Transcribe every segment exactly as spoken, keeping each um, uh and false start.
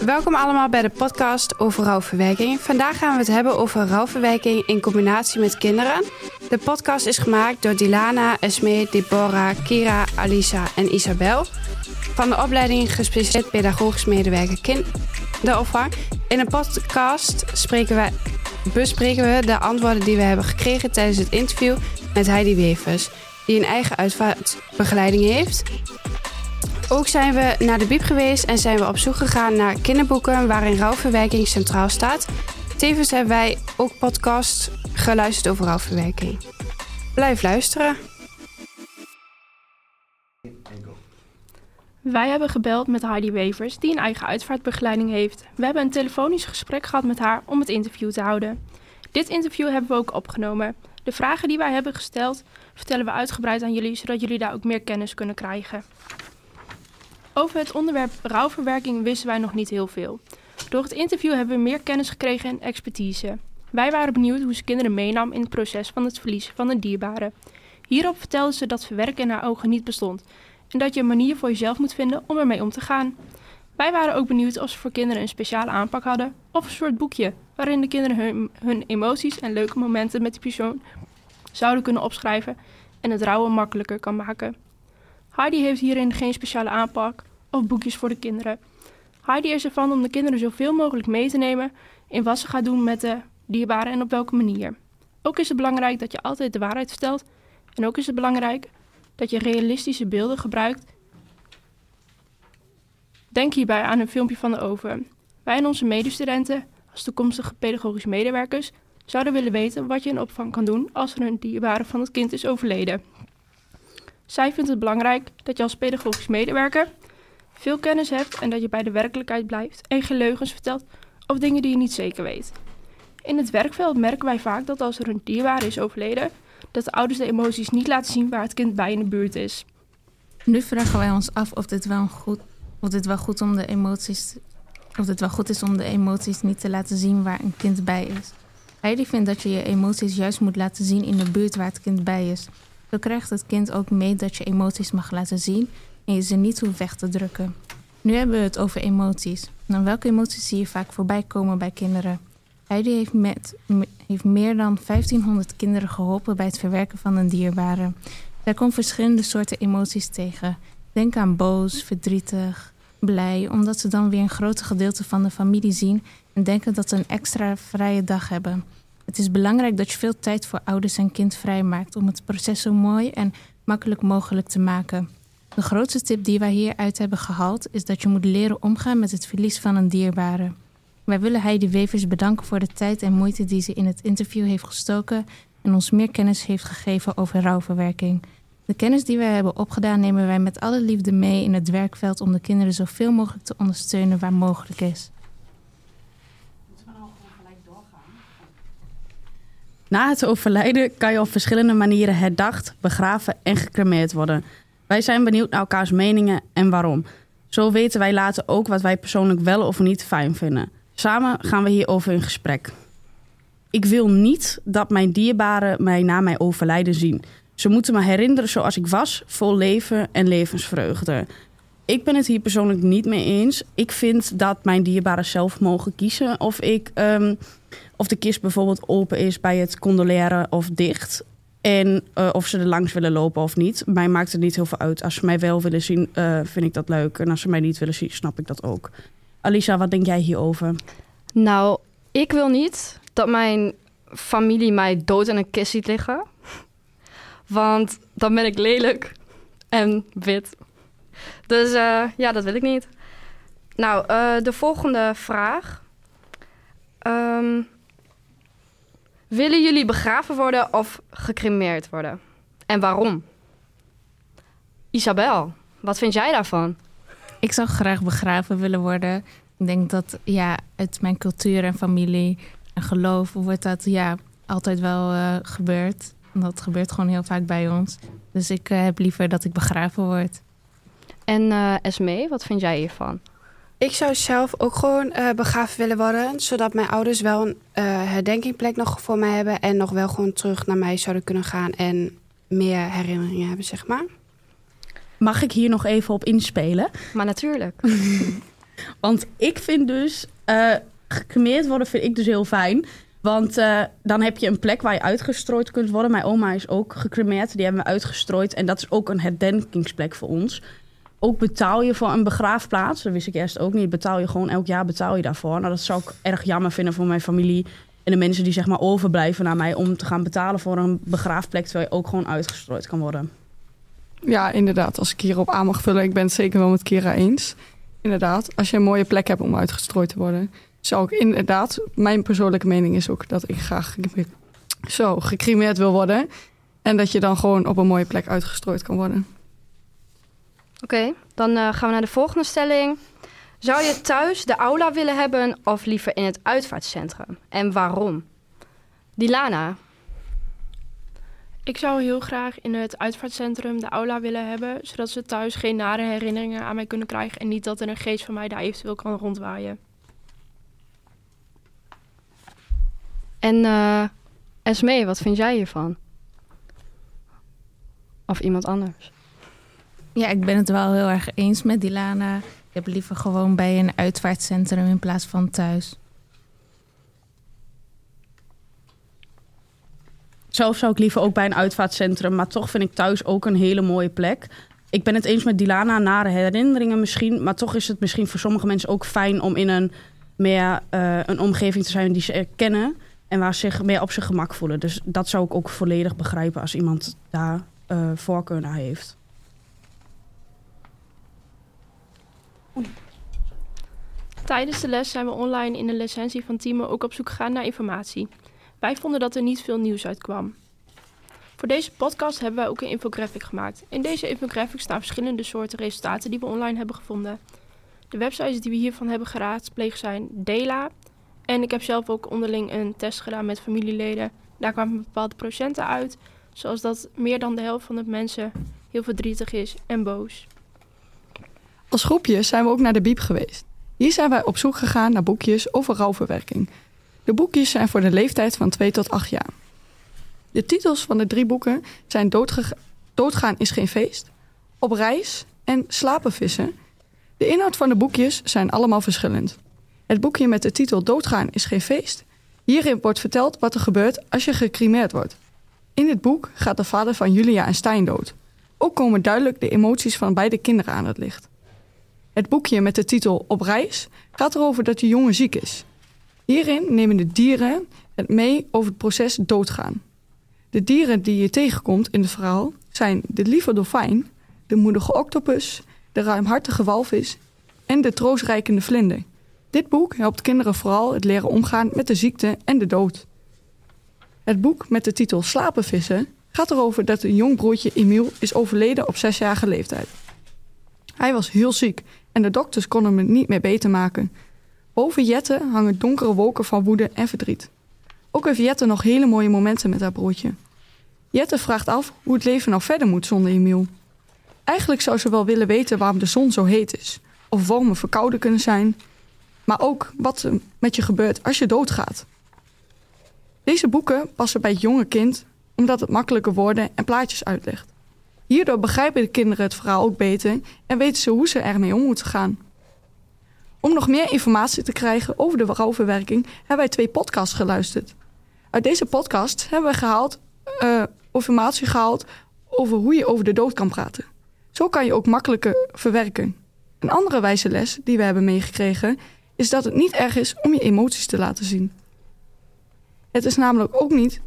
Welkom allemaal bij de podcast over rouwverwerking. Vandaag gaan we het hebben over rouwverwerking in combinatie met kinderen. De podcast is gemaakt door Dilana, Esme, Deborah, Kira, Alisa en Isabel van de opleiding gespecialiseerd pedagogisch medewerker kinderopvang. In de podcast spreken wij, bespreken we de antwoorden die we hebben gekregen tijdens het interview met Heidi Wevers, die een eigen uitvaartbegeleiding heeft. Ook zijn we naar de bieb geweest en zijn we op zoek gegaan naar kinderboeken waarin rouwverwerking centraal staat. Tevens hebben wij ook podcasts geluisterd over rouwverwerking. Blijf luisteren. Wij hebben gebeld met Heidi Wevers, die een eigen uitvaartbegeleiding heeft. We hebben een telefonisch gesprek gehad met haar om het interview te houden. Dit interview hebben we ook opgenomen. De vragen die wij hebben gesteld vertellen we uitgebreid aan jullie, zodat jullie daar ook meer kennis kunnen krijgen. Over het onderwerp rouwverwerking wisten wij nog niet heel veel. Door het interview hebben we meer kennis gekregen en expertise. Wij waren benieuwd hoe ze kinderen meenam in het proces van het verlies van een dierbare. Hierop vertelde ze dat verwerken in haar ogen niet bestond en dat je een manier voor jezelf moet vinden om ermee om te gaan. Wij waren ook benieuwd of ze voor kinderen een speciale aanpak hadden of een soort boekje waarin de kinderen hun, hun emoties en leuke momenten met die persoon zouden kunnen opschrijven en het rouwen makkelijker kan maken. Heidi heeft hierin geen speciale aanpak of boekjes voor de kinderen. Heidi is ervan om de kinderen zoveel mogelijk mee te nemen in wat ze gaat doen met de dierbaren en op welke manier. Ook is het belangrijk dat je altijd de waarheid vertelt en ook is het belangrijk dat je realistische beelden gebruikt. Denk hierbij aan een filmpje van de oven. Wij en onze medestudenten, als toekomstige pedagogische medewerkers, zouden willen weten wat je in opvang kan doen als er een dierbare van het kind is overleden. Zij vindt het belangrijk dat je als pedagogisch medewerker veel kennis hebt en dat je bij de werkelijkheid blijft en geen leugens vertelt of dingen die je niet zeker weet. In het werkveld merken wij vaak dat als er een dierbare is overleden, dat de ouders de emoties niet laten zien waar het kind bij in de buurt is. Nu vragen wij ons af of dit wel goed, of dit wel goed om de emoties, of dit wel goed is om de emoties niet te laten zien waar een kind bij is. Heidi vindt dat je je emoties juist moet laten zien in de buurt waar het kind bij is. Zo krijgt het kind ook mee dat je emoties mag laten zien en je ze niet hoeft weg te drukken. Nu hebben we het over emoties. Nou, welke emoties zie je vaak voorbij komen bij kinderen? Heidi heeft, met, heeft meer dan vijftienhonderd kinderen geholpen bij het verwerken van een dierbare. Zij komt verschillende soorten emoties tegen. Denk aan boos, verdrietig, blij, omdat ze dan weer een groot gedeelte van de familie zien en denken dat ze een extra vrije dag hebben. Het is belangrijk dat je veel tijd voor ouders en kind vrijmaakt om het proces zo mooi en makkelijk mogelijk te maken. De grootste tip die wij hieruit hebben gehaald is dat je moet leren omgaan met het verlies van een dierbare. Wij willen Heidi Wevers bedanken voor de tijd en moeite die ze in het interview heeft gestoken en ons meer kennis heeft gegeven over rouwverwerking. De kennis die wij hebben opgedaan nemen wij met alle liefde mee in het werkveld om de kinderen zoveel mogelijk te ondersteunen waar mogelijk is. Na het overlijden kan je op verschillende manieren herdacht, begraven en gecremeerd worden. Wij zijn benieuwd naar elkaars meningen en waarom. Zo weten wij later ook wat wij persoonlijk wel of niet fijn vinden. Samen gaan we hierover in gesprek. Ik wil niet dat mijn dierbaren mij na mijn overlijden zien. Ze moeten me herinneren zoals ik was, vol leven en levensvreugde. Ik ben het hier persoonlijk niet mee eens. Ik vind dat mijn dierbaren zelf mogen kiezen of ik... Um, Of de kist bijvoorbeeld open is bij het condoleren of dicht. En uh, of ze er langs willen lopen of niet. Mij maakt het niet heel veel uit. Als ze mij wel willen zien, uh, vind ik dat leuk. En als ze mij niet willen zien, snap ik dat ook. Alisa, wat denk jij hierover? Nou, ik wil niet dat mijn familie mij dood in een kist ziet liggen. Want dan ben ik lelijk en wit. Dus uh, ja, dat wil ik niet. Nou, uh, de volgende vraag. Um, willen jullie begraven worden of gecremeerd worden? En waarom? Isabel, wat vind jij daarvan? Ik zou graag begraven willen worden. Ik denk dat ja, uit mijn cultuur en familie en geloof wordt dat ja, altijd wel uh, gebeurd. En dat gebeurt gewoon heel vaak bij ons. Dus ik uh, heb liever dat ik begraven word. En uh, Esme, wat vind jij hiervan? Ik zou zelf ook gewoon uh, begraven willen worden, zodat mijn ouders wel een uh, herdenkingplek nog voor mij hebben en nog wel gewoon terug naar mij zouden kunnen gaan en meer herinneringen hebben, zeg maar. Mag ik hier nog even op inspelen? Maar natuurlijk. Want ik vind dus... Uh, gecremeerd worden vind ik dus heel fijn. Want uh, dan heb je een plek waar je uitgestrooid kunt worden. Mijn oma is ook gecremeerd. Die hebben we uitgestrooid. En dat is ook een herdenkingsplek voor ons. Ook betaal je voor een begraafplaats. Dat wist ik eerst ook niet. Betaal je gewoon elk jaar betaal je daarvoor. Nou, dat zou ik erg jammer vinden voor mijn familie. En de mensen die zeg maar overblijven naar mij... om te gaan betalen voor een begraafplek... terwijl je ook gewoon uitgestrooid kan worden. Ja, inderdaad. Als ik hierop aan mag vullen... ik ben het zeker wel met Kira eens. Inderdaad, als je een mooie plek hebt om uitgestrooid te worden... zou ik inderdaad... mijn persoonlijke mening is ook dat ik graag zo gecremeerd wil worden... en dat je dan gewoon op een mooie plek uitgestrooid kan worden. Oké, okay, dan uh, gaan we naar de volgende stelling. Zou je thuis de aula willen hebben of liever in het uitvaartcentrum? En waarom? Dilana? Ik zou heel graag in het uitvaartcentrum de aula willen hebben... zodat ze thuis geen nare herinneringen aan mij kunnen krijgen... en niet dat er een geest van mij daar eventueel kan rondwaaien. En uh, Esmee, wat vind jij hiervan? Of iemand anders? Ja, ik ben het wel heel erg eens met Dilana. Ik heb liever gewoon bij een uitvaartcentrum in plaats van thuis. Zelf zou ik liever ook bij een uitvaartcentrum... maar toch vind ik thuis ook een hele mooie plek. Ik ben het eens met Dilana, nare herinneringen misschien... maar toch is het misschien voor sommige mensen ook fijn... om in een meer uh, een omgeving te zijn die ze erkennen... en waar ze zich meer op zijn gemak voelen. Dus dat zou ik ook volledig begrijpen... als iemand daar uh, voorkeur naar heeft. Tijdens de les zijn we online in de licentie van Timo ook op zoek gegaan naar informatie. Wij vonden dat er niet veel nieuws uitkwam. Voor deze podcast hebben wij ook een infographic gemaakt. In deze infographic staan verschillende soorten resultaten die we online hebben gevonden. De websites die we hiervan hebben geraadpleegd zijn Dela. En ik heb zelf ook onderling een test gedaan met familieleden. Daar kwamen bepaalde procenten uit. Zoals dat meer dan de helft van de mensen heel verdrietig is en boos. Als groepje zijn we ook naar de Biep geweest. Hier zijn wij op zoek gegaan naar boekjes over rouwverwerking. De boekjes zijn voor de leeftijd van twee tot acht jaar. De titels van de drie boeken zijn Doodge- Doodgaan is geen feest, Op reis en Slapen vissen. De inhoud van de boekjes zijn allemaal verschillend. Het boekje met de titel Doodgaan is geen feest. Hierin wordt verteld wat er gebeurt als je gecremeerd wordt. In dit boek gaat de vader van Julia en Stijn dood. Ook komen duidelijk de emoties van beide kinderen aan het licht. Het boekje met de titel Op reis gaat erover dat de jongen ziek is. Hierin nemen de dieren het mee over het proces doodgaan. De dieren die je tegenkomt in het verhaal zijn de lieve dolfijn, de moedige octopus, de ruimhartige walvis en de troostrijkende vlinder. Dit boek helpt kinderen vooral het leren omgaan met de ziekte en de dood. Het boek met de titel Slapen vissen gaat erover dat een jong broertje Emiel is overleden op zesjarige leeftijd. Hij was heel ziek en de dokters konden hem niet meer beter maken. Boven Jette hangen donkere wolken van woede en verdriet. Ook heeft Jette nog hele mooie momenten met haar broertje. Jette vraagt af hoe het leven nou verder moet zonder Emiel. Eigenlijk zou ze wel willen weten waarom de zon zo heet is. Of wormen verkouden kunnen zijn. Maar ook wat er met je gebeurt als je doodgaat. Deze boeken passen bij het jonge kind omdat het makkelijke woorden en plaatjes uitlegt. Hierdoor begrijpen de kinderen het verhaal ook beter en weten ze hoe ze ermee om moeten gaan. Om nog meer informatie te krijgen over de rouwverwerking hebben wij twee podcasts geluisterd. Uit deze podcast hebben we gehaald, uh, informatie gehaald over hoe je over de dood kan praten. Zo kan je ook makkelijker verwerken. Een andere wijze les die we hebben meegekregen is dat het niet erg is om je emoties te laten zien. Het is namelijk ook niet,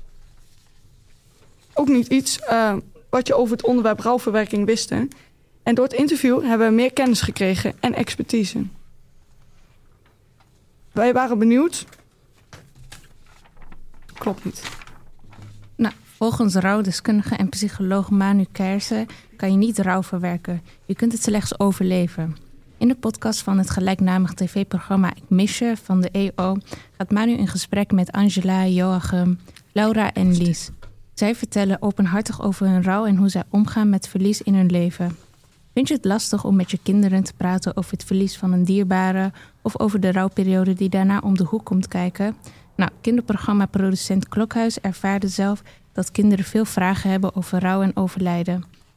ook niet iets uh, wat je over het onderwerp rouwverwerking wist. Hè? En door het interview hebben we meer kennis gekregen en expertise. Wij waren benieuwd. Klopt niet. Nou, volgens rouwdeskundige en psycholoog Manu Kersen kan je niet rouw verwerken. Je kunt het slechts overleven. In de podcast van het gelijknamige tv-programma Ik Mis Je van de E O gaat Manu in gesprek met Angela, Joachim, Laura en Lies. Zij vertellen openhartig over hun rouw en hoe zij omgaan met verlies in hun leven. Vind je het lastig om met je kinderen te praten over het verlies van een dierbare of over de rouwperiode die daarna om de hoek komt kijken? Nou, kinderprogramma-producent Klokhuis ervaarde zelf dat kinderen veel vragen hebben over rouw en overlijden.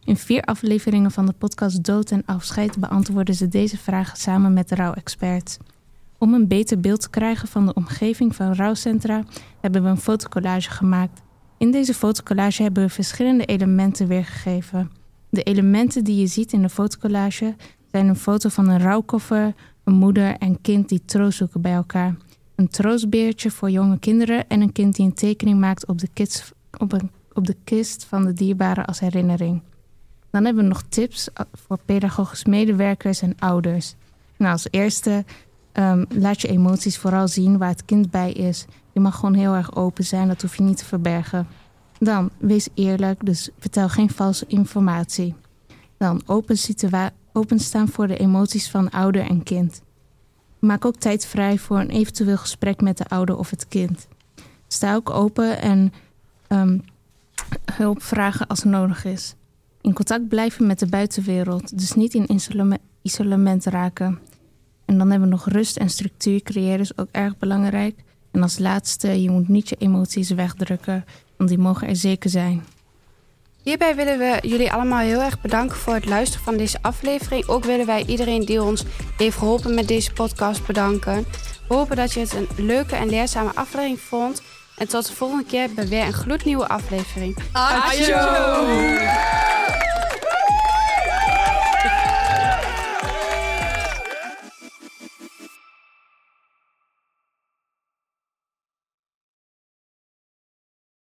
In vier afleveringen van de podcast Dood en Afscheid beantwoorden ze deze vragen samen met rouwexperts. Om een beter beeld te krijgen van de omgeving van rouwcentra hebben we een fotocollage gemaakt. In deze fotocollage hebben we verschillende elementen weergegeven. De elementen die je ziet in de fotocollage zijn een foto van een rouwkoffer, een moeder en kind die troost zoeken bij elkaar. Een troostbeertje voor jonge kinderen en een kind die een tekening maakt op de, kist, op een, op de kist van de dierbare als herinnering. Dan hebben we nog tips voor pedagogisch medewerkers en ouders. Nou, als eerste, um, laat je emoties vooral zien waar het kind bij is. Je mag gewoon heel erg open zijn, dat hoef je niet te verbergen. Dan, wees eerlijk, dus vertel geen valse informatie. Dan, open situa- openstaan voor de emoties van ouder en kind. Maak ook tijd vrij voor een eventueel gesprek met de ouder of het kind. Sta ook open en um, hulp vragen als nodig is. In contact blijven met de buitenwereld, dus niet in isolame- isolement raken. En dan hebben we nog rust en structuur creëren, is ook erg belangrijk. En als laatste, je moet niet je emoties wegdrukken, want die mogen er zeker zijn. Hierbij willen we jullie allemaal heel erg bedanken voor het luisteren van deze aflevering. Ook willen wij iedereen die ons heeft geholpen met deze podcast bedanken. We hopen dat je het een leuke en leerzame aflevering vond. En tot de volgende keer bij weer een gloednieuwe aflevering. Ajo!